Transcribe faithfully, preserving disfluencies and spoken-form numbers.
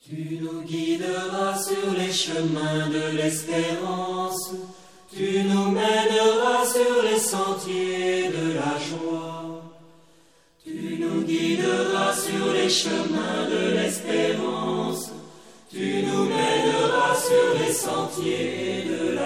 Tu nous guideras sur les chemins de l'espérance, tu nous mèneras sur les sentiers de la joie. Tu nous guideras sur les chemins de l'espérance, tu nous mèneras sur les sentiers de la joie.